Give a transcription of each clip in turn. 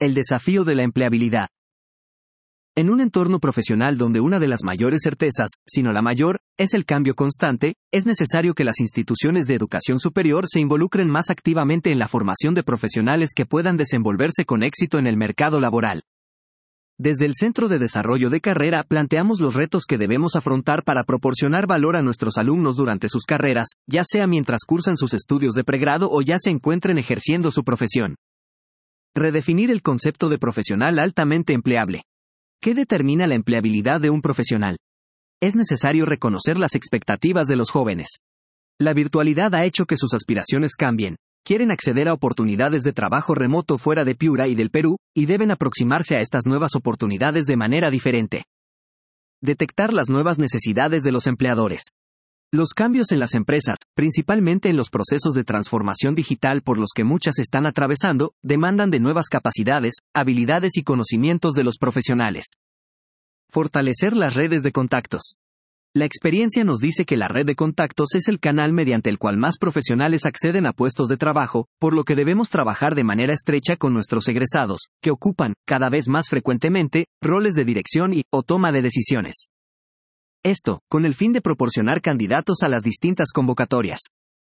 El desafío de la empleabilidad. En un entorno profesional donde una de las mayores certezas, si no la mayor, es el cambio constante, es necesario que las instituciones de educación superior se involucren más activamente en la formación de profesionales que puedan desenvolverse con éxito en el mercado laboral. Desde el Centro de Desarrollo de Carrera planteamos los retos que debemos afrontar para proporcionar valor a nuestros alumnos durante sus carreras, ya sea mientras cursan sus estudios de pregrado o ya se encuentren ejerciendo su profesión. Redefinir el concepto de profesional altamente empleable. ¿Qué determina la empleabilidad de un profesional? Es necesario reconocer las expectativas de los jóvenes. La virtualidad ha hecho que sus aspiraciones cambien. Quieren acceder a oportunidades de trabajo remoto fuera de Piura y del Perú, y deben aproximarse a estas nuevas oportunidades de manera diferente. Detectar las nuevas necesidades de los empleadores. Los cambios en las empresas, principalmente en los procesos de transformación digital por los que muchas están atravesando, demandan de nuevas capacidades, habilidades y conocimientos de los profesionales. Fortalecer las redes de contactos. La experiencia nos dice que la red de contactos es el canal mediante el cual más profesionales acceden a puestos de trabajo, por lo que debemos trabajar de manera estrecha con nuestros egresados, que ocupan, cada vez más frecuentemente, roles de dirección o toma de decisiones. Esto, con el fin de proporcionar candidatos a las distintas convocatorias.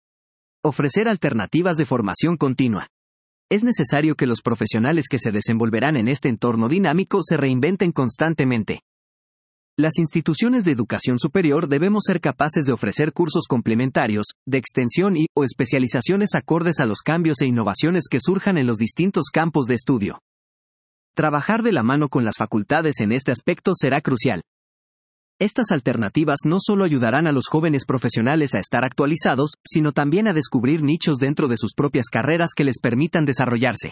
Ofrecer alternativas de formación continua. Es necesario que los profesionales que se desenvolverán en este entorno dinámico se reinventen constantemente. Las instituciones de educación superior debemos ser capaces de ofrecer cursos complementarios, de extensión o especializaciones acordes a los cambios e innovaciones que surjan en los distintos campos de estudio. Trabajar de la mano con las facultades en este aspecto será crucial. Estas alternativas no solo ayudarán a los jóvenes profesionales a estar actualizados, sino también a descubrir nichos dentro de sus propias carreras que les permitan desarrollarse.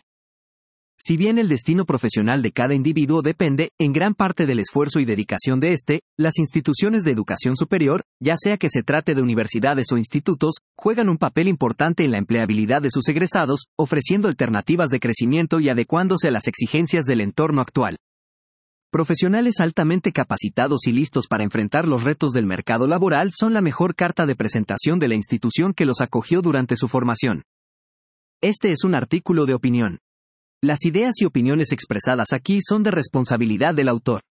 Si bien el destino profesional de cada individuo depende, en gran parte del esfuerzo y dedicación de las instituciones de educación superior, ya sea que se trate de universidades o institutos, juegan un papel importante en la empleabilidad de sus egresados, ofreciendo alternativas de crecimiento y adecuándose a las exigencias del entorno actual. Profesionales altamente capacitados y listos para enfrentar los retos del mercado laboral son la mejor carta de presentación de la institución que los acogió durante su formación. Este es un artículo de opinión. Las ideas y opiniones expresadas aquí son de responsabilidad del autor.